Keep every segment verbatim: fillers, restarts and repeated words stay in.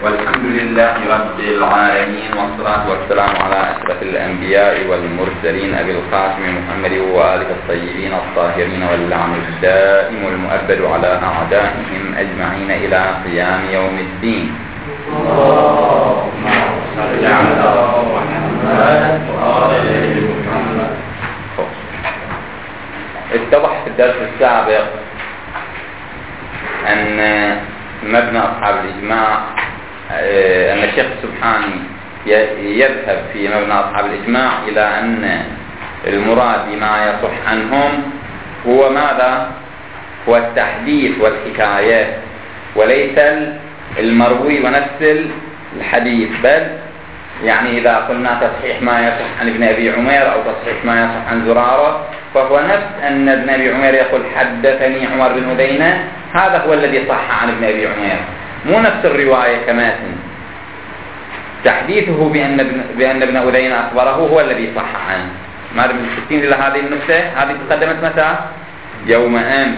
والحمد لله رب العالمين، والصلاة والسلام على أشرف الأنبياء والمرسلين أبي القاسم محمد وآله الطيبين الطاهرين، واللعن الدائم المؤبد على أعدائهم أجمعين إلى قيام يوم الدين. اللهم صل على محمد وآل محمد. اتضح في الدرس السابق أن مبنى أصحاب الإجماع أن الشيخ السبحاني يذهب في مبنى أصحاب الإجماع إلى أن المراد بما يصح عنهم هو ماذا؟ هو التحديث والحكاية، وليس المروي ونفس الحديث، بل يعني إذا قلنا تصحيح ما يصح عن ابن أبي عمير أو تصحيح ما يصح عن زرارة، فهو نفس أن ابن أبي عمير يقول حدثني عمر بن أدينة، هذا هو الذي صح عن ابن أبي عمير، مو نفس الرواية كماتن. تحديثه بأن بأن ابن أدينة أخبره هو الذي صح عنه. ما أدري مشتين إلى هذه النقطة، هذه تقدمت متى؟ يوم أمس.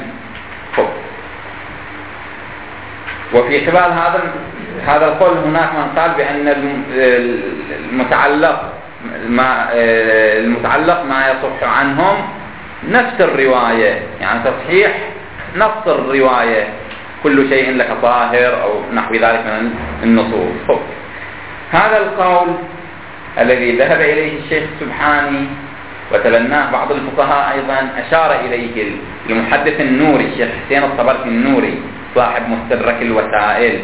وفي خلال هذا هذا القول هناك من قال بأن المتعلق ما المتعلق ما يصح عنهم نفس الرواية، يعني تصحيح نفس الرواية، كل شيء لك ظاهر أو نحو ذلك من النصوص. هذا القول الذي ذهب إليه الشيخ السبحاني وتبناه بعض الفقهاء أيضا أشار إليه المحدث النوري الشيخ حسين الصبرتي النوري صاحب مستدرك الوسائل،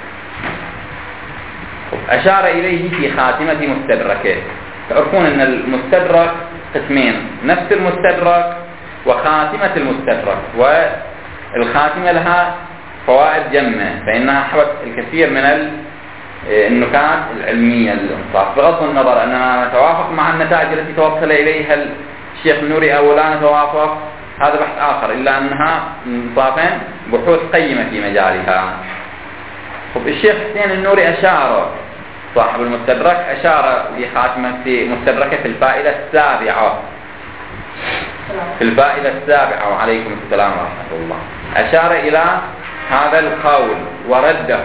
أشار إليه في خاتمة مستدركه. تعرفون أن المستدرك قسمين، نفس المستدرك وخاتمة المستدرك، والخاتمة لها فوائد جمة، فإنها حوت الكثير من النكات العلمية للإنصاف، بغض النظر أننا نتوافق مع النتائج التي توصل إليها الشيخ النوري أو لا نتوافق، هذا بحث آخر، إلا أنها إنصافا بحوث قيمة في مجالها. الشيخ حسين النوري أشار صاحب المستدرك أشار لخاتمة مستدركه في الفائدة السابعة في الفائدة السابعة وعليكم السلام ورحمة الله، أشار إلى هذا القول ورده،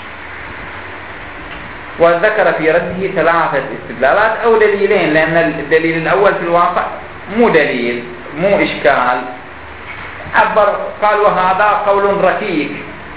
وذكر في رده ثلاثة استدلالات أو دليلين، لأن الدليل الأول في الواقع مو دليل، مو إشكال، عبر قال وهذا قول ركيك،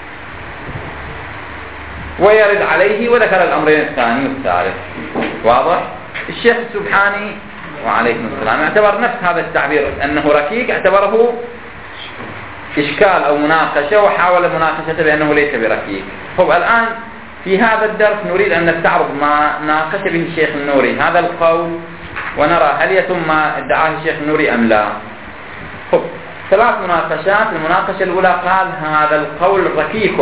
ويرد عليه وذكر الأمرين الثاني والثالث. واضح؟ الشيخ السبحاني وعليكم السلام اعتبر نفس هذا التعبير أنه ركيك، اعتبره إشكال أو مناقشة، وحاول مناقشته بأنه ليس بركيك. طب الآن في هذا الدرس نريد أن نستعرض ما ناقش به الشيخ النوري هذا القول، ونرى هل يتم ما ادعاه الشيخ النوري أم لا. طب ثلاث مناقشات. المناقشة الأولى قال هذا القول ركيك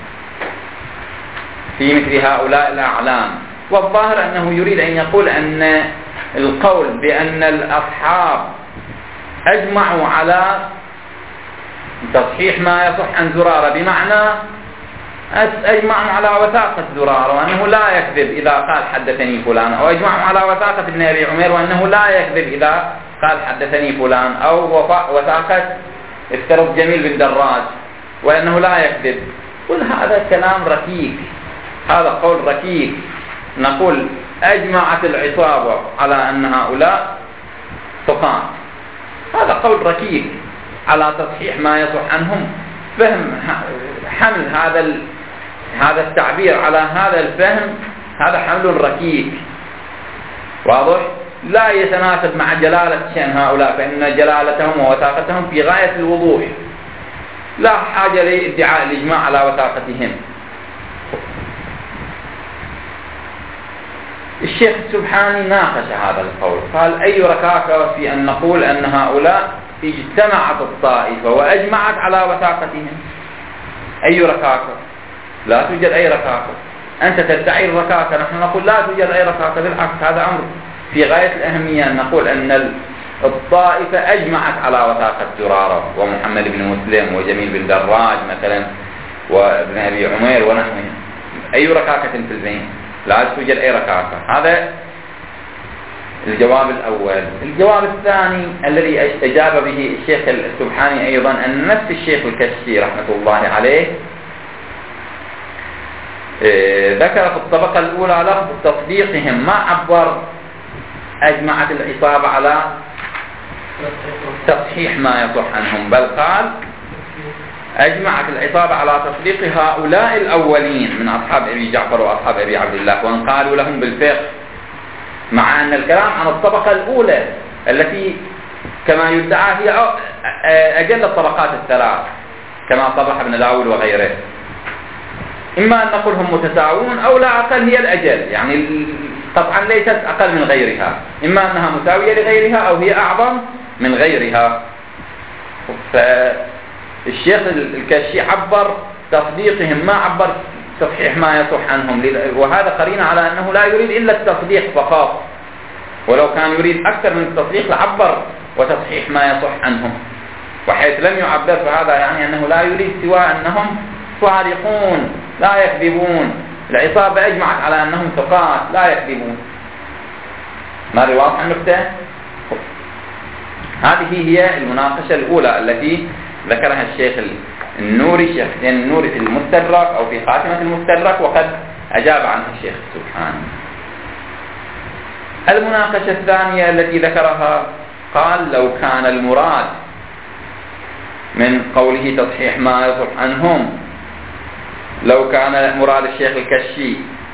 في مثل هؤلاء الأعلام، والظاهر أنه يريد أن يقول أن القول بأن الأصحاب أجمعوا على تصحيح ما يصح عن زرارة، بمعنى أجمعوا على وثاقة زرارة وأنه لا يكذب إذا قال حدثني فلان، أو أجمعوا على وثاقة ابن أبي عمير وأنه لا يكذب إذا قال حدثني فلان، أو وثاقة افترض جميل بن دراج وأنه لا يكذب. كل هذا كلام ركيك، هذا قول ركيك. نقول أجمعت العصابة على أن هؤلاء ثقات، هذا قول ركيك على تصحيح ما يصح عنهم. فهم حمل هذا هذا التعبير على هذا الفهم، هذا حمل ركيك واضح، لا يتناسب مع جلالة شأن هؤلاء، فإن جلالتهم ووثاقتهم في غاية الوضوح، لا حاجة لادعاء الإجماع على وثاقتهم. الشيخ السبحاني ناقش هذا القول، قال أي ركاكة في أن نقول أن هؤلاء اجتمعت الطائفة وأجمعت على وثاقتهم؟ أي ركاكة؟ لا توجد أي ركاكة. أنت تدعي الركاكة، نحن نقول لا توجد أي ركاكة، بالعكس هذا أمر في غاية الأهمية أن نقول أن الطائفة أجمعت على وثاقة زرارة ومحمد بن مسلم وجميل بن دراج مثلا وابن أبي عمير ونحوهم. أي ركاكة في البين؟ لا توجد أي ركاكة. هذا الجواب الأول. الجواب الثاني الذي أجاب به الشيخ السبحاني أيضا أن نفس الشيخ الكشي رحمة الله عليه ذكر في الطبقة الأولى لفظ تصديقهم، ما عبر أجمعت العصابة على تصحيح ما يصح عنهم، بل قال أجمعت العصابة على تصديق هؤلاء الأولين من أصحاب أبي جعفر وأصحاب أبي عبد الله، وأن قالوا لهم بالفقه، مع أن الكلام عن الطبقة الأولى التي كما يدعى هي أجل الطبقات الثلاث كما صرح ابن داود وغيره. إما أن نقول هم متساوون أو لا أقل هي الأجل، يعني طبعا ليست أقل من غيرها، إما أنها مساوية لغيرها أو هي أعظم من غيرها. فالشيخ الكشي عبر تصديقهم، ما عبر تصحيح ما يصح عنهم، وهذا قرينة على أنه لا يريد إلا التصديق فقط، ولو كان يريد أكثر من التصديق لعبر وتصحيح ما يصح عنهم، وحيث لم يعبر فهذا يعني أنه لا يريد سوى أنهم صادقون لا يكذبون. العصابة أجمعت على أنهم ثقات لا يكذبون. ما واضح النقطة؟ هذه هي المناقشة الأولى التي ذكرها الشيخ النوري الشيخ النوري في المستدرك أو في خاتمة المستدرك، وقد أجاب عنها الشيخ سبحانه. المناقشة الثانية التي ذكرها قال لو كان المراد من قوله تصحيح ما يصح عنهم، لو كان مراد الشيخ الكشي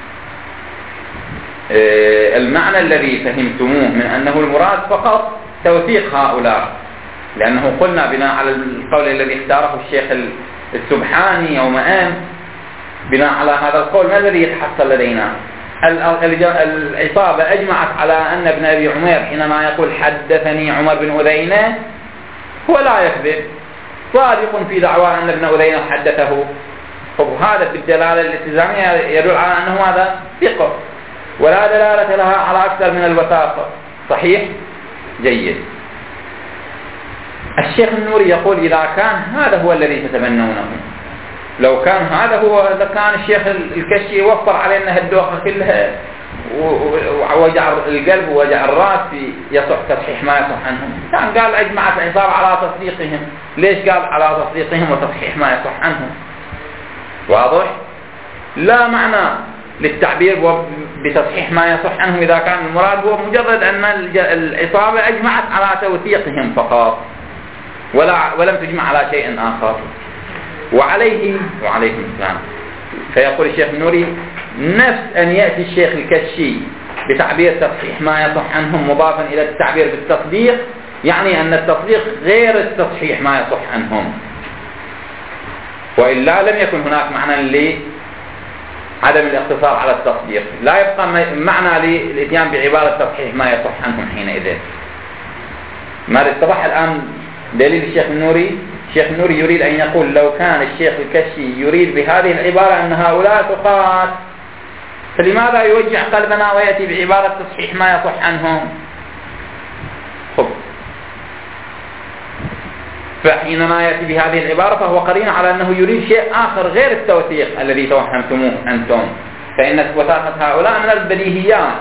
المعنى الذي فهمتموه من أنه المراد فقط توثيق هؤلاء، لأنه قلنا بناء على القول الذي اختاره الشيخ السبحاني يوم أمس، بناء على هذا القول ما الذي يتحصل لدينا؟ العصابة أجمعت على أن ابن أبي عمير حينما يقول حدثني عمر بن أذينة هو لا يكذب، صادق في دعوى أن ابن أذينة حدثه. وهذا بالدلالة الالتزامية يدل على أنه هذا ثقة، ولا دلالة لها على أكثر من الوثاقة. صحيح؟ جيد. الشيخ النوري يقول إذا كان هذا هو الذي تتمنونه، لو كان هذا هو، كان الشيخ الكشي وفر علينا هالدوخة كلها ووجع القلب ووجع الراس في يصح تصحيح ما يصح عنهم، كان قال أجمعت العصابة على تصديقهم. ليش قال على تصديقهم وتصحيح ما يصح عنهم؟ واضح؟ لا معنى للتعبير بتصحيح ما يصح عنهم إذا كان المراد هو مجرد أن العصابة أجمعت على توثيقهم فقط، ولا ولم تجمع على شيء آخر. وعليه وعليكم السلام. فيقول الشيخ النوري نفس أن يأتي الشيخ الكشي بتعبير تصحيح ما يصح عنهم مضافا إلى التعبير بالتصديق، يعني أن التصديق غير التصحيح ما يصح عنهم، وإلا لم يكن هناك معنى لعدم الاقتصار على التصديق، لا يبقى معنى للإتيان بعبارة تصحيح ما يصح عنهم حينئذ. ما اتضح الآن دليل الشيخ النوري؟ الشيخ النوري يريد أن يقول لو كان الشيخ الكشي يريد بهذه العبارة أن هؤلاء ثقات، فلماذا يوجع قلبنا ويأتي بعبارة تصحيح ما يصح عنهم؟ خب. فحينما يأتي بهذه العبارة فهو قرين على أنه يريد شيء آخر غير التوثيق الذي توهمتموه أنتم، فإن وثاقة هؤلاء من البديهيات.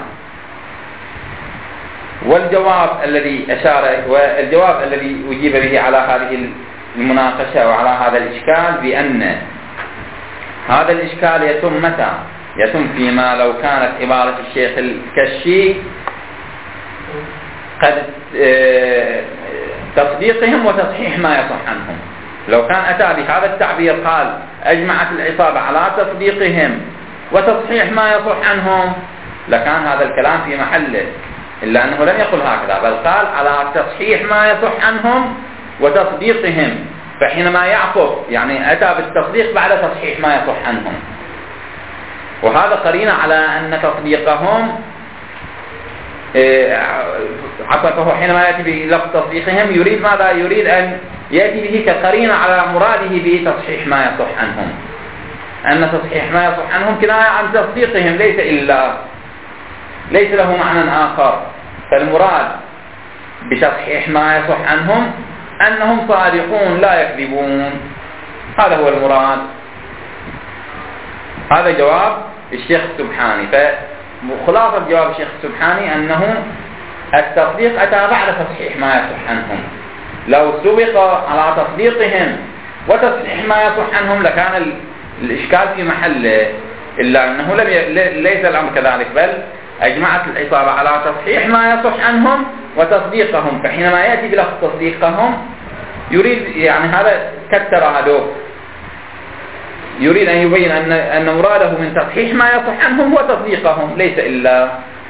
والجواب الذي أشار والجواب الذي أجيب به على هذه المناقشة وعلى هذا الإشكال بأن هذا الإشكال يتم متى؟ يتم فيما لو كانت عبارة الشيخ الكشي قد تصديقهم وتصحيح ما يصح عنهم. لو كان أتى بهذا التعبير قال أجمعت العصابة على تصديقهم وتصحيح ما يصح عنهم لكان هذا الكلام في محله، إلا أنه لم يقل هكذا، بل قال على تصحيح ما يصح عنهم وتصديقهم، فحينما يعقب يعني أتى بالتصديق بعد تصحيح ما يصح عنهم، وهذا قرينة على أن تصديقهم عطفه حينما يأتي بلفظ تصديقهم يريد ماذا؟ يريد أن يأتي به كقرينة على مراده بتصحيح ما يصح عنهم، أن تصحيح ما يصح عنهم كناية عن تصديقهم، ليس إلا ليس له معنى آخر. فالمراد بتصحيح ما يصح عنهم أنهم صادقون لا يكذبون، هذا هو المراد. هذا جواب الشيخ السبحاني. فخلاصة جواب الشيخ السبحاني أنه التصديق أتى بعد تصحيح ما يصح عنهم. لو سبق على تصديقهم وتصحيح ما يصح عنهم لكان الإشكال في محله، إلا أنه لم ي... ليس الأمر كذلك، بل أجمعت العصابة على تصحيح ما يصح عنهم وتصديقهم. فحينما يأتي بلفظ تصديقهم يريد يعني هذا كالترادف، يريد أن يبين أن أن مراده من تصحيح ما يصح عنهم وتصديقهم، ليس إلا.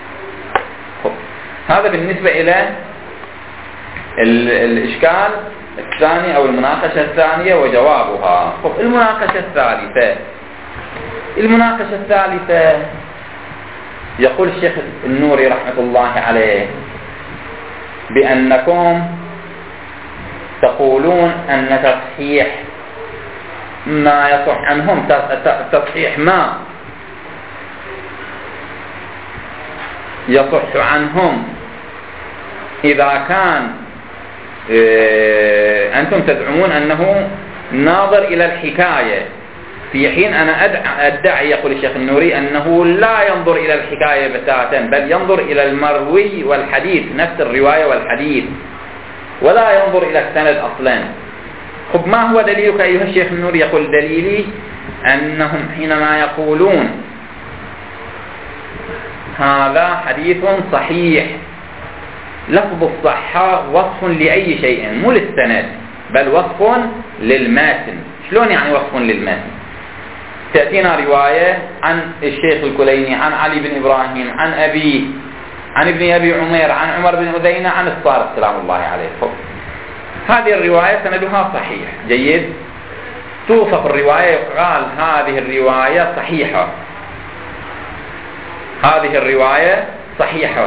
هذا بالنسبة إلى الإشكال الثاني أو المناقشة الثانية وجوابها. المناقشة الثالثة المناقشة الثالثة يقول الشيخ النوري رحمة الله عليه بأنكم تقولون أن تصحيح ما يصح عنهم، تصحيح ما يصح عنهم إذا كان أنتم تزعمون أنه ناظر إلى الحكاية، في حين أنا أدعي يقول الشيخ النوري أنه لا ينظر إلى الحكاية بتاتا، بل ينظر إلى المروي والحديث، نفس الرواية والحديث، ولا ينظر إلى السند أصلا. خب ما هو دليلك أيها الشيخ النوري؟ يقول دليلي أنهم حينما يقولون هذا حديث صحيح، لفظ الصحة وصف لأي شيء مو للسند، بل وصف للماتن. شلون يعني وصف للماتن؟ تأتينا رواية عن الشيخ الكليني عن علي بن إبراهيم عن أبي عن ابن أبي عمير عن عمر بن أذينة عن الصادق سلام الله عليه. هذه الرواية سندها صحيح جيد، توصف الرواية يقال هذه الرواية صحيحة، هذه الرواية صحيحة،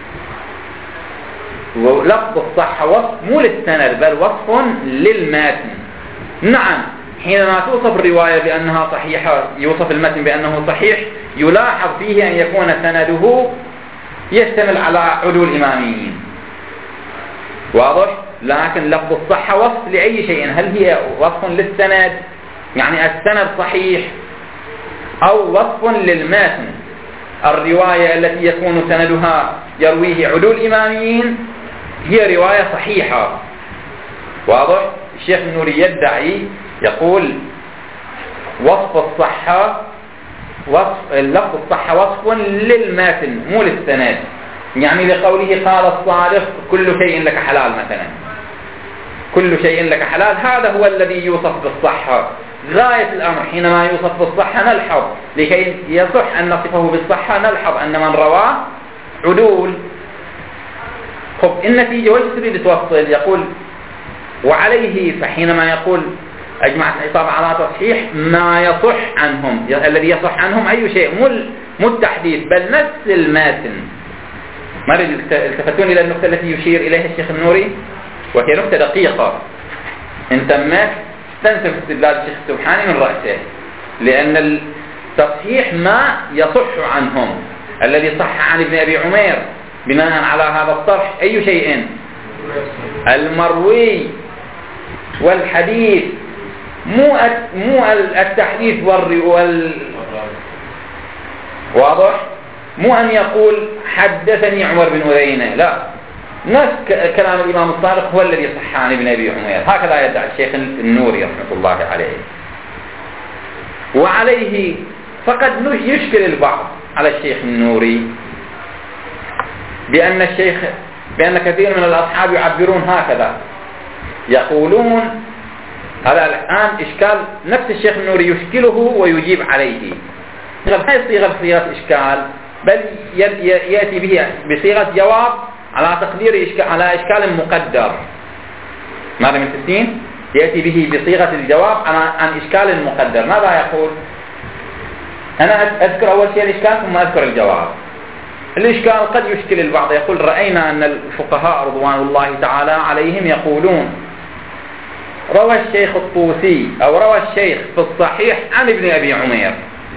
ولفظ الصحة وصف مو للسند بل وصف للمتن. نعم، حينما توصف الرواية بأنها صحيحة، يوصف المتن بأنه صحيح، يلاحظ فيه أن يكون سنده يشتمل على عدول إماميين، واضح؟ لكن لفظ الصحة وصف لأي شيء، هل هي وصف للسند يعني السند صحيح، أو وصف للمتن الرواية التي يكون سندها يرويه عدول إماميين هي رواية صحيحة، واضح؟ الشيخ النوري يدعي يقول وصف الصحة وصف لفظ الصحة وصف للمتن مو للسند، يعني لقوله قال الصادق كل شيء لك حلال مثلا، كل شيء لك حلال، هذا هو الذي يوصف بالصحة. غاية الأمر حينما يوصف بالصحة نلحظ، لكي يصح أن نصفه بالصحة نلحظ أن من رواه عدول. خب النتيجة وش تريد توصل؟ يقول وعليه، فحينما يقول أجمعت العصابة على تصحيح ما يصح عنهم، الذي يصح عنهم أي شيء، مو التحديث بل نفس الماتن. ما التفتون إلى النقطة التي يشير إليها الشيخ النوري، وهي نقطة دقيقة إن تمت تنسب استدلال الشيخ السبحاني من رأسه، لأن التصحيح ما يصح عنهم، الذي صح عن ابن أبي عمير بناء على هذا الطرح أي شيء؟ المروي والحديث، مو مو التحديث وال واضح؟ مو أن يقول حدثني عمر بن أذينة، لا، نفس كلام الإمام الصادق هو الذي صح عن ابن أبي عمير، هكذا يدعي الشيخ النوري رحمة الله عليه. وعليه فقد يشكل البعض على الشيخ النوري بأن الشيخ بأن كثير من الأصحاب يعبرون هكذا، يقولون هذا الآن إشكال نفس الشيخ النوري يشكله ويجيب عليه، لا يصيغ بصيغة إشكال بل يأتي به بصيغة جواب على تقدير إشكال على إشكال مقدر. ماذا من تسين؟ يأتي به بصيغة الجواب عن إشكال مقدر. ماذا يقول؟ أنا أذكر أول شيء الإشكال ثم أذكر الجواب. الإشكال قد يشكل البعض، يقول رأينا أن الفقهاء رضوان الله تعالى عليهم يقولون روى الشيخ الطوسي أو روى الشيخ في الصحيح عن ابن أبي عمير،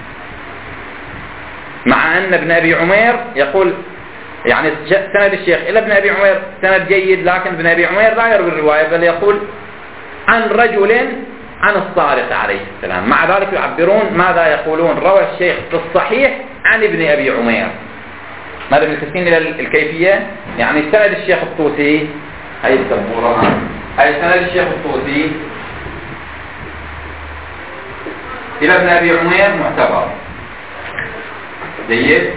مع أن ابن أبي عمير يقول يعني سند الشيخ إلى ابن أبي عمير سند جيد، لكن ابن أبي عمير لا يروي الرواية بل يقول عن رجل عن الصادق عليه السلام. مع ذلك يعبرون ماذا يقولون؟ روى الشيخ في الصحيح عن ابن أبي عمير. ماذا بالتسكين إلى الكيفية؟ يعني سند الشيخ الطوسي، هاي السبورة، هاي سند الشيخ الطوسي إلى ابن أبي عمير معتبر، جيد.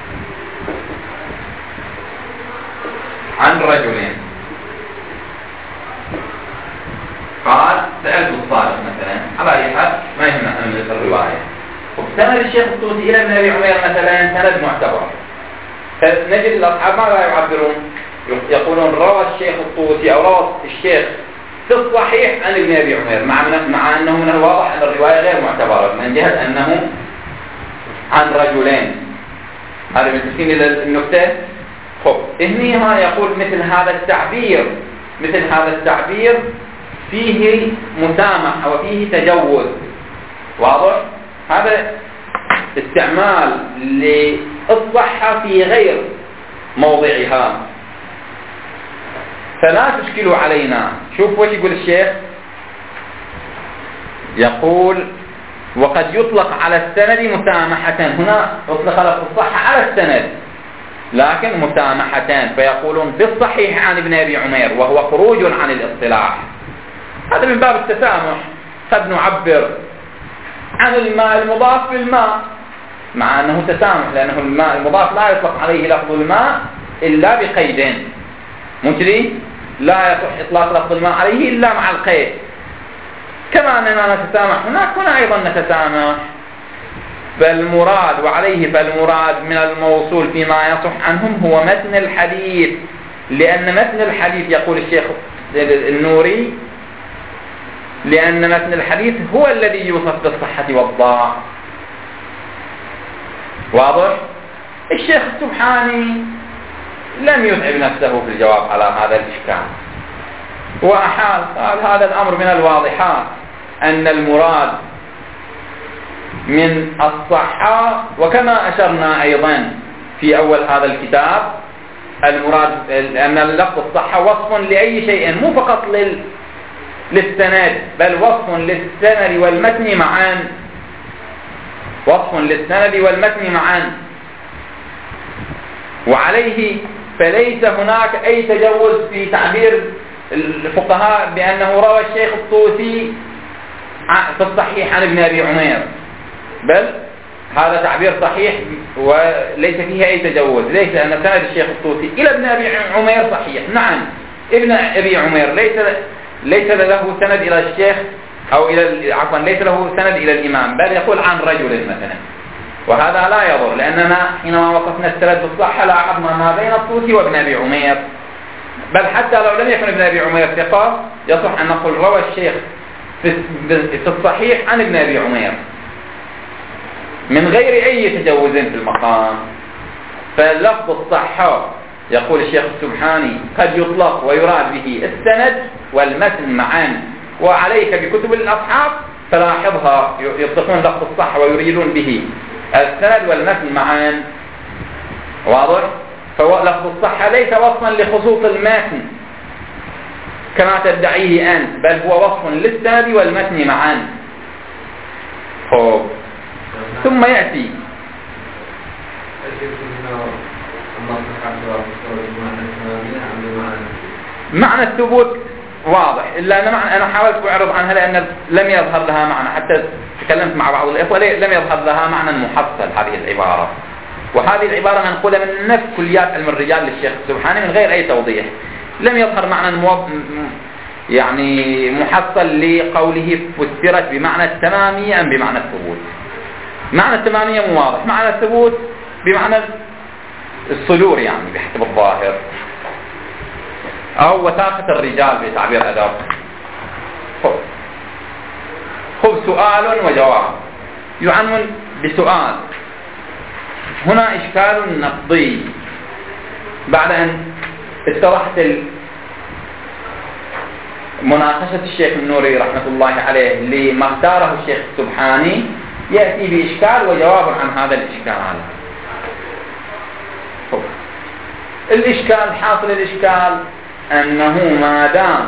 عن رجلين قال سألت الصالح مثلا، على أي حال ما يهمنا أن الرواية. وسند الشيخ الطوسي إلى ابن أبي عمير مثلا سند معتبر، فنجد الأصحاب ماذا يعبرون؟ يقولون روى الشيخ الطوسي أو روى الشيخ في الصحيح عن ابن أبي عمير، مع, مع أنه من الواضح أن الرواية غير معتبرة من جهة أنه عن رجلين. هذا متفقين إلى النكتة؟ خب إهني هنا يقول مثل هذا التعبير مثل هذا التعبير فيه مسامح وفيه تجوز، واضح؟ هذا استعمال للصحة في غير موضعها، فلا تشكلوا علينا. شوف وش يقول الشيخ، يقول وقد يطلق على السند مسامحة، هنا أطلق على الصحة على السند لكن مسامحة، فيقولون بالصحيح عن ابن أبي عمير وهو خروج عن الاصطلاح. هذا من باب التسامح، قد نعبر عن الماء المضاف بالماء مع أنه تسامح، لأنه الماء المضاف لا يطلق عليه لفظ الماء إلا بقيدين، مجري لا يصح إطلاق لفظ الماء عليه إلا مع القيد. كما أننا نتسامح هناك هنا أيضا نتسامح. فالمراد وعليه فالمراد من الموصول فيما يصح عنهم هو متن الحديث، لأن متن الحديث يقول الشيخ النوري لأن متن الحديث هو الذي يوصف بالصحة والضعف. واضح؟ الشيخ السبحاني لم يتعب نفسه في الجواب على هذا الإشكال، وأحال قال هذا الأمر من الواضحات أن المراد من الصحة، وكما أشرنا أيضا في أول هذا الكتاب المراد أن اللفظ الصحة وصف لأي شيء، مو فقط لل للسند بل وصف للسند والمتن معا، وصف للسند والمتن معا. وعليه فليس هناك أي تجوز في تعبير الفقهاء بأنه روى الشيخ الطوسي في الصحيح عن ابن أبي عمير، بل هذا تعبير صحيح وليس فيه أي تجوز. ليس لأن سند الشيخ الطوسي إلى ابن أبي عمير صحيح، نعم ابن أبي عمير ليس ليس له سند إلى الشيخ أو إلى عفوا ليس له سند إلى الإمام، بل يقول عن رجل مثلا، وهذا لا يضر لأننا حينما وقفنا السند بالصحة لاحظنا ما بين الطوسي وابن أبي عمير، بل حتى لو لم يكن ابن أبي عمير ثقة يصح أن نقول روى الشيخ في الصحيح عن ابن أبي عمير من غير أي تجوز في المقام. فلفظ الصحة يقول الشيخ السبحاني قد يطلق ويراد به السند والمتن معا، وعليك بكتب الأصحاب فلاحظها يطلقون لفظ الصحة ويريدون به السند والمتن معا، واضح؟ فلفظ الصحة ليس وصفا لخصوص المتن كما تدعيه أنت، بل هو وصف للسند والمتن معا. ثم يأتي معنى الثبوت واضح، إلا أنا, معنى أنا حاولت أعرض عنها لأن لم يظهر لها معنى، حتى تكلمت مع بعض الإخوة لم يظهر لها معنى محصل هذه العبارة، وهذه العبارة منقولة من نفس كليات علم الرجال للشيخ السبحاني من غير أي توضيح. لم يظهر معنى مو... يعني محصل لقوله فسرت بمعنى التمامية أم بمعنى الثبوت. معنى التمامية مو واضح، معنى الثبوت بمعنى الصدور يعني بحسب الظاهر، أو وثاقة الرجال بتعبير أدب. خذ سؤال وجواب. يعنون بسؤال هنا إشكال نقضي بعد أن اتضحت مناقشة الشيخ النوري رحمة الله عليه لما اختاره الشيخ السبحاني، يأتي بإشكال وجواب عن هذا الإشكال. الإشكال حاصل الإشكال أنه ما دام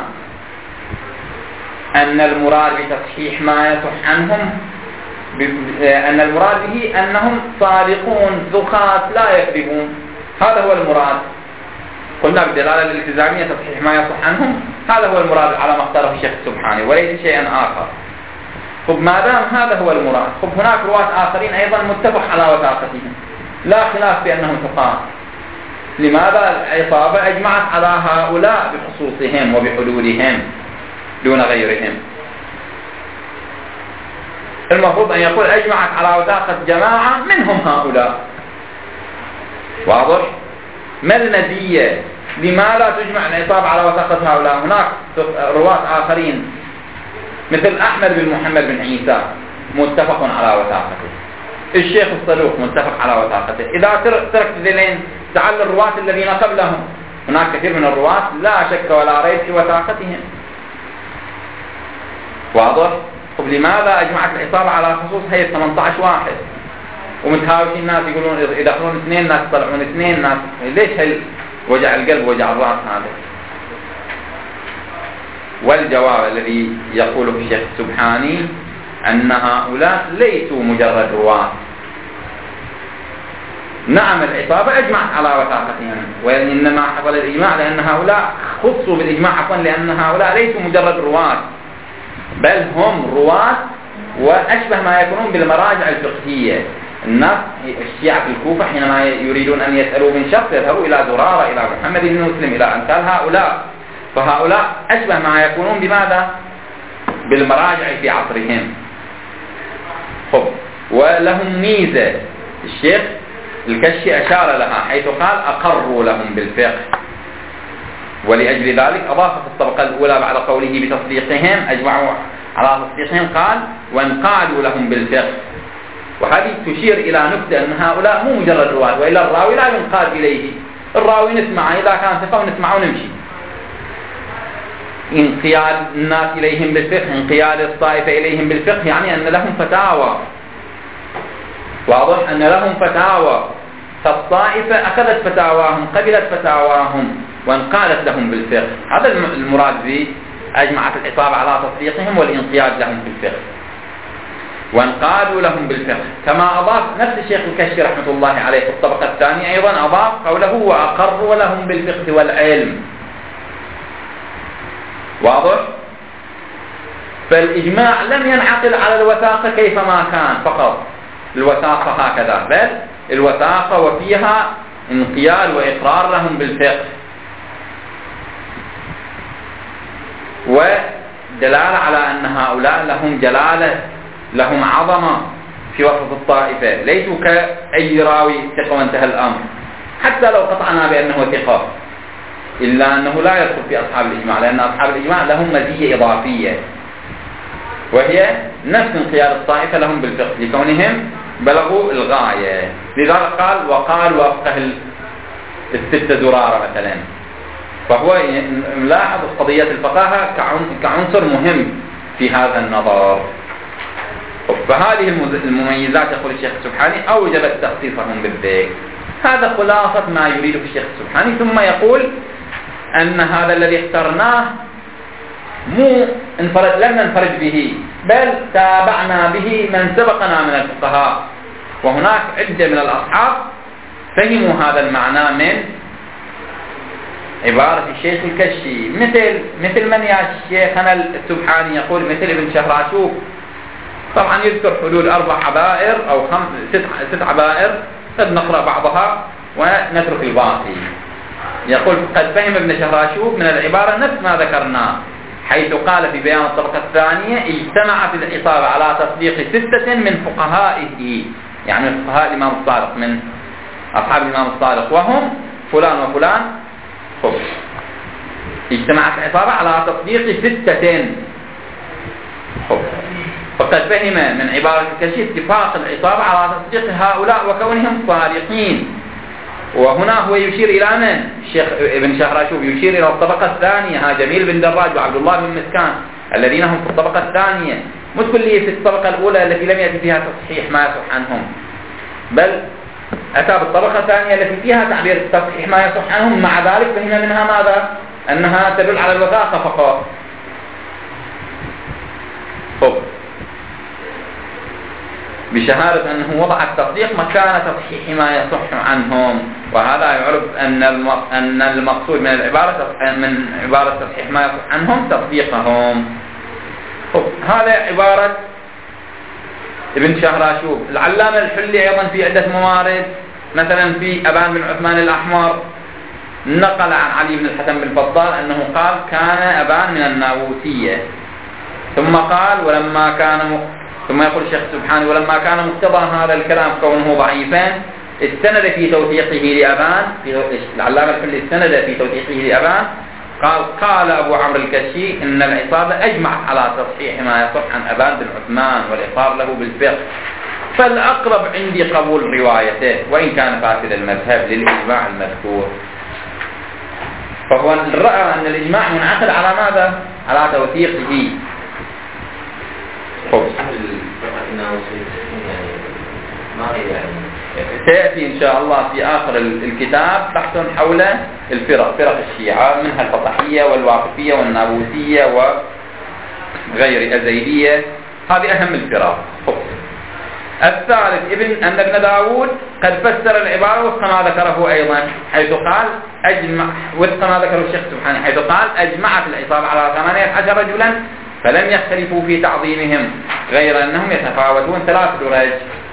أن المراد بتصحيح ما يصح عنهم أن المراد به أنهم صادقون ذخات لا يكذبون، هذا هو المراد. قلنا بالدلالة الالتزامية تصحيح ما يصح عنهم، هذا هو المراد على ما اختاره الشيخ السبحاني وليس شيئا آخر. خب ما دام هذا هو المراد، خب هناك رواة آخرين أيضا متفق على وثاقتهم، لا خلاف بأنهم ثقات. لماذا؟ العصابة أجمعت على هؤلاء بخصوصهم وبحدودهم دون غيرهم. المفروض أن يقول أجمعت على وثاقة جماعة منهم هؤلاء. واضح؟ ما المزية؟ لماذا تجمع العصابة على وثاقة هؤلاء؟ هناك رواة آخرين مثل أحمد بن محمد بن عيسى متفق على وثاقته، الشيخ الصدوق متفق على وثاقته. إذا تركت ذلين تعال الرواة الذين قبلهم، هناك كثير من الرواة لا شك ولا ريب في وثاقتهم. واضح؟ طب لماذا أجمعت العصابة على خصوص هي ثمانية عشر واحد ومتهاوشين الناس يقولون يدخلون اثنين ناس يطلعون اثنين ناس؟ ليش هل وجع القلب وجع الرأس هذا؟ والجواب الذي يقوله الشيخ السبحاني أن هؤلاء ليسوا مجرد رواة. نعم العصابة أجمعت على وثاقتهم، وإنما حصل الإجماع لأن هؤلاء خصوا بالإجماع عفوا لأن هؤلاء ليسوا مجرد رواة، بل هم رواة وأشبه ما يكونون بالمراجع الفقهية. الناس الشيعة في الكوفة حينما يريدون أن يسألوا من شخص يذهبوا إلى زرارة، إلى محمد بن مسلم، إلى أمثال هؤلاء. فهؤلاء أشبه ما يكونون بماذا؟ بالمراجع في عصرهم. خب، ولهم ميزة الشيخ الكشي أشار لها حيث قال أقروا لهم بالفقه، ولأجل ذلك أضاف في الطبقة الأولى بعد قوله بتصديقهم أجمعوا على تصديقهم قال وانقادوا لهم بالفقه. وهذه تشير إلى نكتة أن هؤلاء مو مجرد رواة، وإلا الراوي لا ينقاد إليه، الراوي نسمعه إذا كان ثقة ونسمعه ونمشي. انقياد الناس إليهم بالفقه، انقياد الطائفة إليهم بالفقه، يعني أن لهم فتاوى. واضح؟ أن لهم فتاوى، فالطائفة أخذت فتاواهم، قبلت فتاواهم وانقادت لهم بالفقه. هذا المراد به أجمعت العصابة على تصديقهم والانقياد لهم بالفقه، وانقادوا لهم بالفقه. كما أضاف نفس الشيخ الكشي رحمة الله عليه في الطبقة الثانية أيضا أضاف قوله وأقروا لهم بالفقه والعلم. واضح؟ فالإجماع لم ينعقد على الوثاقة كيفما كان فقط الوثاقة هكذا، بل الوثاقة وفيها انقياد وإقرار لهم بالفقه ودلالة على أن هؤلاء لهم جلالة، لهم عظمة في وسط الطائفة، ليسوا كأي راوي ثقة وانتهى الأمر. حتى لو قطعنا بأنه ثقة إلا أنه لا يدخل في أصحاب الإجماع، لأن أصحاب الإجماع لهم مزية إضافية وهي نفس انقياد الطائفة لهم بالفقه لكونهم بلغوا الغاية. لذلك قال وقال وفقه الستة زرارة مثلا. فهو ملاحظ قضية الفقاهة كعنصر مهم في هذا النظر. فهذه المميزات يقول الشيخ السبحاني أوجبت تخصيصهم بالذكر. هذا خلاصة ما يريده الشيخ السبحاني. ثم يقول أن هذا الذي اخترناه مو انفرد لم ننفرد به، بل تابعنا به من سبقنا من الفقهاء، وهناك عدة من الأصحاب فهموا هذا المعنى من عبارة الشيخ الكشي، مثل مثل من يا شيخنا السبحاني يقول مثل ابن شهراشوب. طبعا يذكر حدود أربع عبائر أو خمس ست ست عبائر، قد نقرأ بعضها ونترك الباقي. يقول قد فهم ابن شهراشوب من العبارة نفس ما ذكرناه، حيث قال في بيان الطبقة الثانية اجتمعت العصابة على تصديق ستة من فقهائه، يعني من فقهاء الإمام الصادق، من أصحاب الإمام الصادق، وهم فلان وفلان. خب. اجتمعت العصابة على تصديق ستة. خب. فقد فهم من عبارة الكشي اتفاق العصابة على تصديق هؤلاء وكونهم صادقين. وهنا هو يشير إلى من؟ الشيخ ابن شهراشوب يشير إلى الطبقة الثانية، ها جميل بن دراج وعبد الله بن مسكان الذين هم في الطبقة الثانية، مش كلية في الطبقة الأولى التي لم يأتي فيها تصحيح ما يصح عنهم، بل أتى بالطبقة الثانية التي فيها تعبير تصحيح ما يصح عنهم. مع ذلك فهم منها ماذا؟ أنها تدل على الوثاقة فقط. خب. بشهادة أنه وضع التصديق مكان تصحيح ما يصح عنهم، وهذا يعرف أن أن المقصود من العبارة من عبارة تصحيح ما يصح عنهم تصديقهم. هذا عبارة ابن شهراشوب. العلامة الحلي أيضا في عدة موارد مثلا في أبان بن عثمان الأحمر نقل عن علي بن الحسن بن فضال أنه قال كان أبان من الناووسية، ثم قال ولما كان م... ثم يقول الشيخ سبحانه ولما كان مقتضى هذا الكلام كونه ضعيفا استند في توثيقه لأبان، العلامة الحلي استند في توثيقه لأبان قال قال أبو عمرو الكشي إن العصابة أجمعت على تصحيح ما يصح عن أبان بن عثمان والإقرار له بالفقه، فالأقرب عندي قبول روايته وإن كان فاسد المذهب للإجماع المذكور. فهو رأى أن الإجماع منعقد على ماذا؟ على توثيقه. سيأتي إن شاء الله في آخر الكتاب بحث حول الفرق، فرق الشيعة منها الفطحية والواقفية والنابوسية وغير الزيدية، هذه أهم الفرق. الثالث ابن أن ابن داود قد فسر العبارة وفق ما ذكره أيضا، حيث قال أجمع وفق ما ذكره الشيخ سبحانه، حيث قال أجمعت العصابة على ثمانية عشر رجلا فلم يختلفوا في تعظيمهم غير أنهم يتفاوتون ثلاث درج.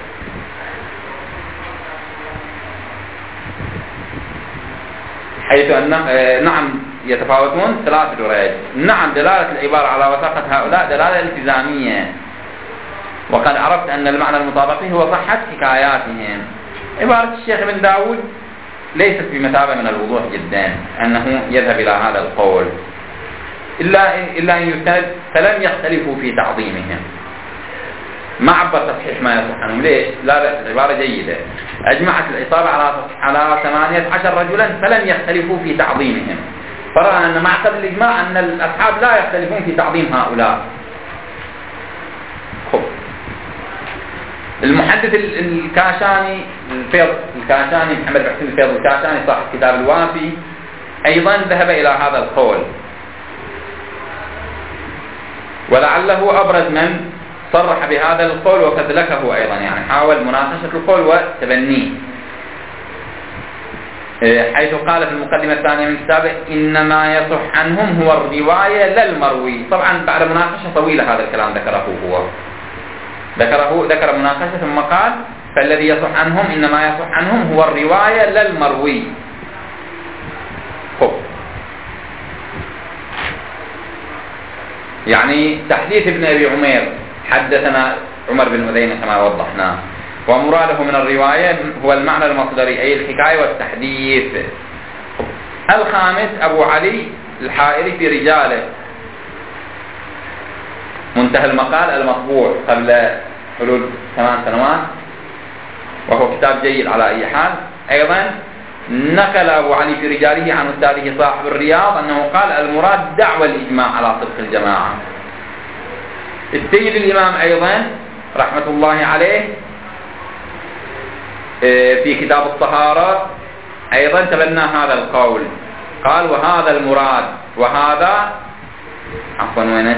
حيث أن نعم يتفاوتون ثلاث درج. نعم دلالة العبارة على وثاقة هؤلاء دلالة التزامية، وقد عرفت أن المعنى المطابقي هو صحة حكاياتهم. عبارة الشيخ ابن داود ليست بمثابة من الوضوح جدا أنه يذهب إلى هذا القول إلا إن, إلا إن يستند فلم يختلفوا في تعظيمهم، ما عبر تصحيح ما يصح عنهم. ليش؟ لا، العبارة جيدة. أجمعت العصابة على على ثمانية عشر رجلا فلم يختلفوا في تعظيمهم، فرأى أن معقد الإجماع أن الأصحاب لا يختلفون في تعظيم هؤلاء. خب. المحدث الكاشاني الفيض الكاشاني محمد بن حسين الفيض الكاشاني صاحب كتاب الوافي أيضا ذهب إلى هذا القول، ولعله أبرز من صرح بهذا القول وكذلكه أيضا، يعني حاول مناقشة القول وتبنيه، حيث قال في المقدمة الثانية من كتابه إنما يصح عنهم هو الرواية لا المروي. طبعا بعد مناقشة طويلة هذا الكلام ذكره هو ذكره ذكر مناقشة ثم قال فالذي يصح عنهم إنما يصح عنهم هو الرواية لا المروي. خب. يعني تحديث ابن أبي عمير حدثنا عمر بن أذينة كما وضحنا، ومراده من الرواية هو المعنى المصدري أي الحكاية والتحديث. الخامس أبو علي الحائري في رجاله، منتهى المقال المطبوع قبل حلول ثمان سنوات، وهو كتاب جيد على أي حال. أيضا نقل أبو علي في رجاله عن أستاذه صاحب الرياض أنه قال المراد دعوى الإجماع على صدق الجماعة. السيد الإمام أيضا رحمة الله عليه في كتاب الطهارة أيضا تبنى هذا القول، قال وهذا المراد وهذا عفوا وينه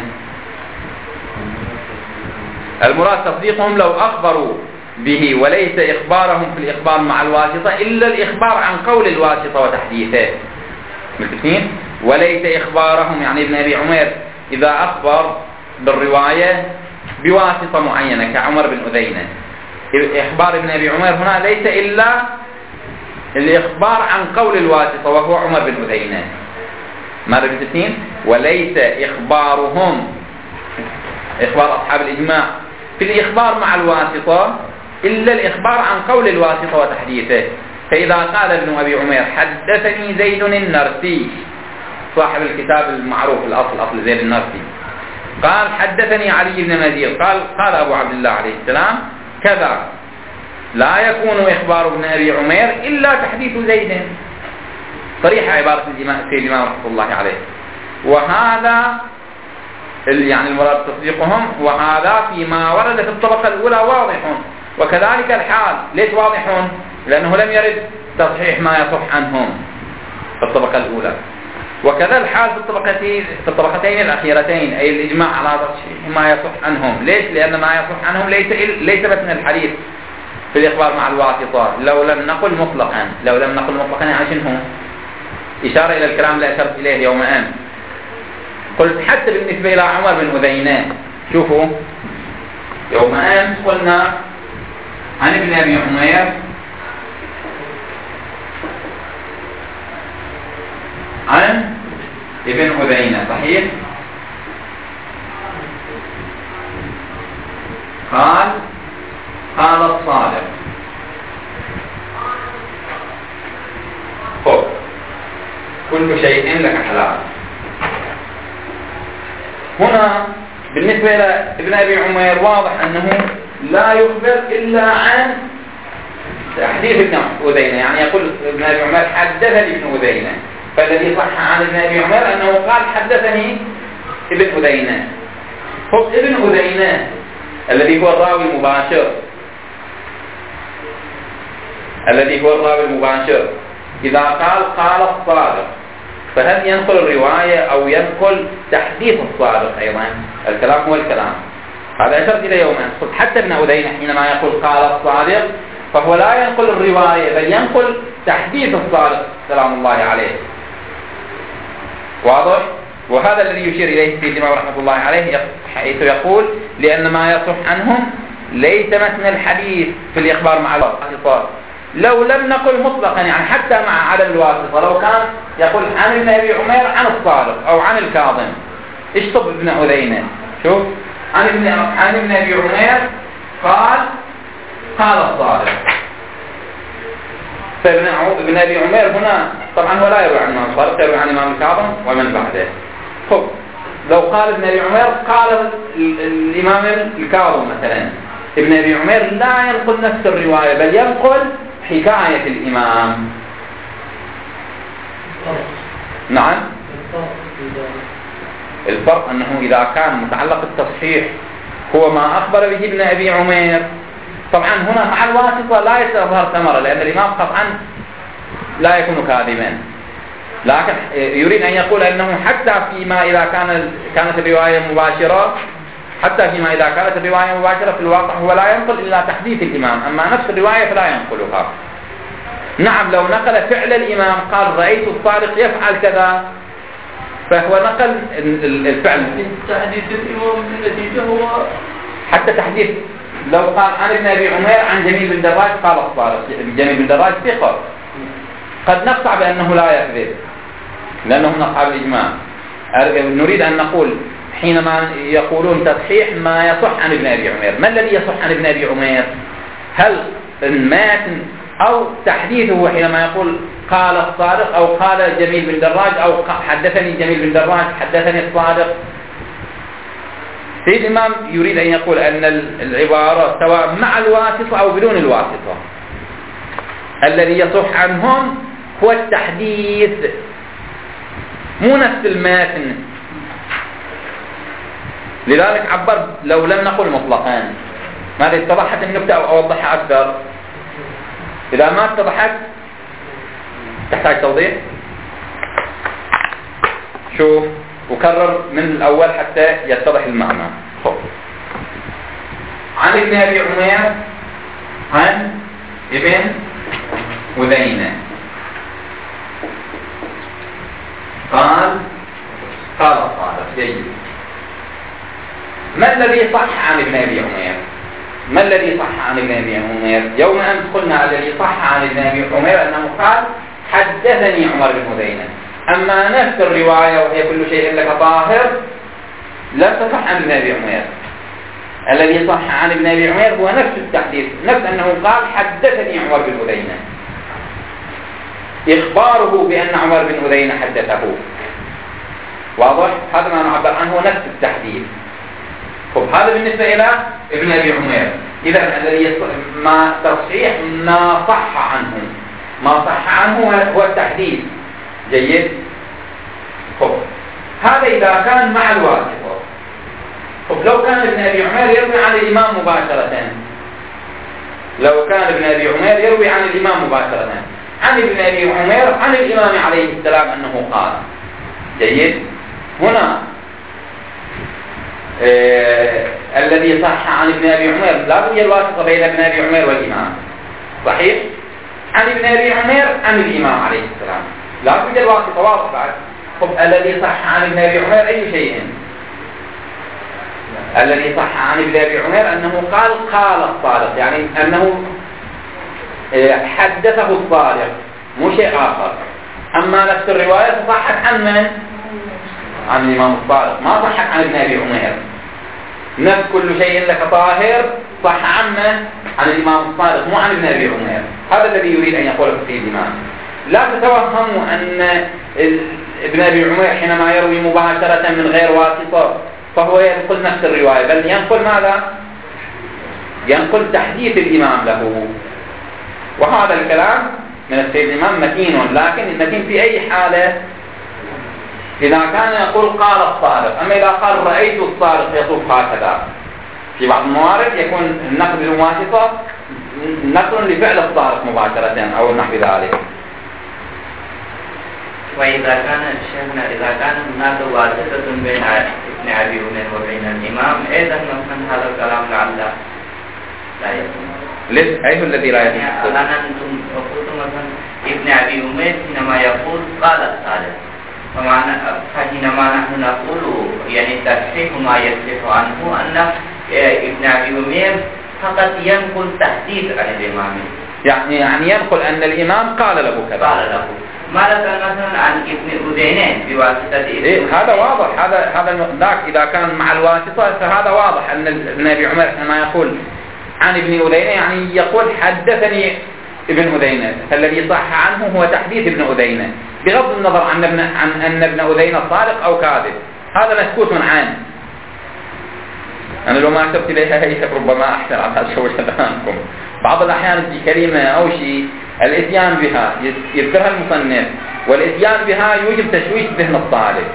المراد تصديقهم لو أخبروا به وليس إخبارهم في الإخبار مع الواسطة إلا الإخبار عن قول الواسطة وتحديثه. متفقين؟ وليس إخبارهم يعني ابن أبي عمير إذا أخبر بالرواية بواسطة معينة كعمر بن أذينة، إخبار ابن أبي عمير هنا ليس إلا الإخبار عن قول الواسطة وهو عمر بن أذينة. ماذا متفقين؟ وليس إخبارهم إخبار أصحاب الإجماع في الإخبار مع الواسطة إلا الإخبار عن قول الواسطة وتحديثه. فإذا قال ابن أبي عمير حدثني زيد النرسي صاحب الكتاب المعروف الأصل أصل زيد النرسي قال حدثني علي بن مزيد قال قال أبو عبد الله عليه السلام كذا، لا يكون إخبار ابن أبي عمير إلا تحديث زيد، صريحة عبارة السيد الإمام رحمة الله عليه. وهذا يعني المراد تصديقهم، وهذا فيما ورد في الطبقة الأولى واضح، وكذلك الحال. ليش واضح؟ لأنه لم يرد تصحيح ما يصح عنهم في الطبقة الأولى، وكذا الحال في الطبقتين في الطبقتين الأخيرتين أي الإجماع على تصحيح ما يصح عنهم. ليش؟ لأن ما يصح عنهم ليس ليس بس من الحديث في الإخبار مع الواسطة. لو لم نقل مطلقا لو لم نقل مطلقا يعني شنو؟ إشارة إلى الكلام اللي أشرت إليه يوم أمس. قلت حتى بالنسبة إلى عمر بن أذينة، شوفوا يوم أمس قلنا عن ابن أبي عمير ابن أذينة صحيح؟ قال قال الصادق. خب كل شيء لك حلال. هنا بالنسبة لابن أبي عمير واضح أنه لا يخبر إلا عن حديث ابن أذينة، يعني يقول ابن أبي عمير حدثني ابن أذينة، فالذي صح عن ابن أبي عمير أنه قال حدثني ابن أذينة. خب ابن أذينة الذي هو الراوي المباشر الذي هو الراوي المباشر إذا قال قال الصادق، فهل ينقل الرواية أو ينقل تحديث الصادق أيضا؟ الكلام هو الكلام. هذا أشرت إلى يوم أن حتى ابن أذينة حينما يقول قال الصادق فهو لا ينقل الرواية بل ينقل تحديث الصادق سلام الله عليه. واضح؟ وهذا الذي يشير إليه سيدنا الإمام رحمة الله عليه حيث يقول لأن ما يصح عنهم ليس مثل الحديث في الإخبار مع الواسطة. لو لم نقل مطلقا يعني حتى مع عدم الواسطة، لو كان يقول عن ابن أبي عمير عن الصادق أو عن الكاظم، إيش طب ابن أذينة؟ شوف عن ابن عن ابن أبي عمير قال قال الصادق، فابن ابن أبي عمير هنا طبعا هو لا يروي عن الإمام الصادق، يروي عن الإمام الكاظم ومن بعده. خب لو قال ابن أبي عمير قال الإمام الكاظم مثلا، ابن أبي عمير لا ينقل نفس الرواية بل ينقل حكاية الإمام. نعم الفرق أنه إذا كان متعلق التصحيح هو ما أخبر به ابن أبي عمير، طبعا هنا مع الواسطة لا يتظهر ثمرة لأن الإمام قطعا لا يكون كاذبا، لكن يريد أن يقول أنه حتى فيما إذا كان كانت الرواية مباشرة حتى فيما إذا كانت الرواية مباشرة في الواقع هو لا ينقل إلا تحديث الإمام، أما نفس الرواية فلا ينقلها. نعم لو نقل فعل الإمام قال رأيت الصادق يفعل كذا فهو نقل الفعل. تحديث الإمام النتيجة هو حتى تحديث لو قال عن ابن أبي عمير عن جميل بن دراج قال الصادق، جميل بن دراج ثقة، قد نقطع بأنه لا يكذب لأنه من أصحاب الإجماع. نريد أن نقول حينما يقولون تصحيح ما يصح عن ابن أبي عمير، ما الذي يصح عن ابن أبي عمير؟ هل الماتن أو تحديثه حينما يقول قال الصادق أو قال جميل بن دراج أو حدثني جميل بن دراج حدثني الصادق؟ سيد الإمام يريد أن يقول أن العبارة سواء مع الواسطة أو بدون الواسطة الذي يصح عنهم هو التحديث مو نفس الماتن. لذلك عبر لو لم نقل مطلقا. ماذا اتضحت النكتة أو أوضحها أكثر؟ إذا ما اتضحت تحتاج توضيح. شوف وكرر من الأول حتى يتضح المعنى. خب. عن ابن أبي عمير عن ابن أذينة قال قال الصادق. جيد. ما الذي صح عن ابن أبي عمير؟ ما الذي صح عن ابن أبي عمير؟ يوم أمس قلنا الذي صح عن ابن أبي عمير أنه قال حدثني عمر بن أذينة، أما نفس الرواية وهي كل شيء لك طاهر لا تصح عن ابن أبي عمير. الذي صح عن ابن أبي عمير هو نفس التحديث، نفس أنه قال حدثني عمر بن أذينة، إخباره بأن عمر بن أذينة حدثه. واضح؟ هذا ما نعبر عنه نفس التحديث. طب هذا بالنسبة إلى ابن أبي عمير. إذا الذي ما تصحيح ما صح عنه، ما صح عنه هو التحديث. جيد. طب هذا إذا كان مع الواسطة. طب لو كان ابن أبي عمير يروي عن الإمام مباشرة، لو كان ابن أبي عمير يروي عن الإمام مباشرة عن ابن أبي عمير عن الإمام عليه السلام أنه قال. جيد. هنا آه الذي صح عن ابن أبي عمير لا بد الواسطة بين ابن أبي عمير والإمام. صحيح؟ عن ابن أبي عمير عن الإمام عليه السلام لا بد الواسطة. واضح بعد. طب الذي صح عن ابن أبي عمير أي شيء؟ الذي صح عن ابن أبي عمير أنه قال قال الصادق، يعني أنه آه حدثه الصادق مو شيء آخر. أما نفس الرواية صحت عن من؟ عن الإمام الصادق، ما صحت عن ابن أبي عمير. نفس كل شيء لك طاهر صح عنه عن الإمام الصادق مو عن ابن أبي عمير. هذا الذي يريد أن يقوله في الإمام. لا تتوهموا أن ابن أبي عمير حينما يروي مباشرة من غير واسطة فهو ينقل نفس الرواية، بل ينقل ماذا؟ ينقل تحديث الإمام له. وهذا الكلام من السيد الإمام متين، لكن المتين في أي حالة؟ إذا كان يقول قال الصادق. أما إذا قال رأيت الصادق يطوف هكذا، في بعض الموارد يكون النقل بالواسطة نقل لفعل الصادق مباشرة أو نحو ذلك. وإذا كان شيخنا إذا كان هناك واسطة بين ابن أبي عمير وبين الإمام أيضا مثلا هذا الكلام لعل لا يكون. ليش؟ أيه الذي لا يكون؟ الآن أنتم قلتم مثلا ابن أبي عمير حينما يقول قال الصادق، فمعنى فحينما نحن نقول يعني تصحيح ما يصح عنه أن ابن أبي عمير فقط ينقل تحديث عن الإمام، يعني يعني ينقل أن الإمام قال له كذا. قال له. ماذا مثلا عن ابن أذينين بواسطة ابن إيه هذا واضح. هذا هذا ذاك إذا كان مع الواسطة فهذا واضح أن ابن أبي عمير حينما يقول عن ابن أذينة يعني يقول حدثني ابن أذينة، فالذي صح عنه هو تحديث ابن أذينة بغض النظر عن ابن عن أن ابن أذينة صادق أو كاذب، هذا مسكوت عنه. أنا لو ما كتبت إليها هي ربما أحسن على شوش عنكم. بعض الأحيان في كلمة أو شيء الإتيان بها يذكرها المصنف، والإتيان بها يوجب تشويش ذهن الطالب،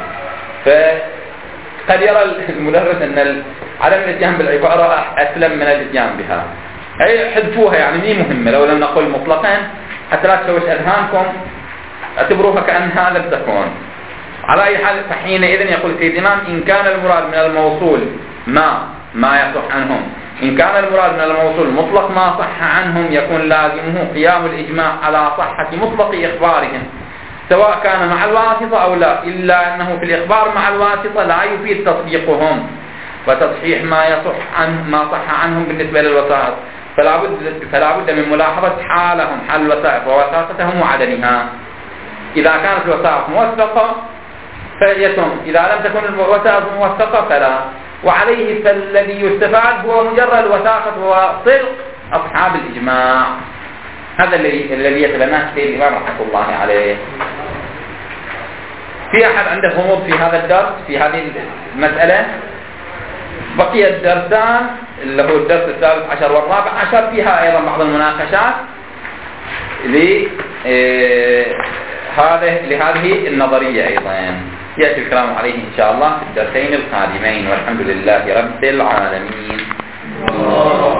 فقد يرى المدرس أن عدم الإتيان بالعبارة أسلم من الإتيان بها. أي حذفوها يعني مي مهمة، لو لم نقل مطلقا حتى لا تشوش أذهانكم اعتبروها كأنها لم تكن. على أي حال فحينئذ يقول سيد الإمام إن كان المراد من الموصول ما ما يصح عنهم، إن كان المراد من الموصول مطلق ما صح عنهم يكون لازمه قيام الإجماع على صحة مطلق إخبارهم سواء كان مع الواسطة أو لا، إلا أنه في الإخبار مع الواسطة لا يفيد تصديقهم وتصحيح ما يصح عن ما صح عنهم بالنسبة للوسائط، فلا بد فلا بد من ملاحظة حالهم حال الوسائط ووساطتهم وعدمها. إذا كانت الوسائط موثقة فيتم، إذا لم تكن الوسائط موثقة فلا. وعليه فالذي يستفاد هو مجرد وثاقة وصدق أصحاب الإجماع. هذا الذي الذي يتبناه السيد الإمام رحمة الله عليه. في أحد عنده غموض في هذا الدرس في هذه المسألة؟ بقي الدرسان اللي هو الدرس الثالث عشر والرابع عشر فيها أيضا بعض المناقشات لهذه لهذه النظرية أيضا يأتي الكلام عليه إن شاء الله في الدرسين القادمين، والحمد لله رب العالمين.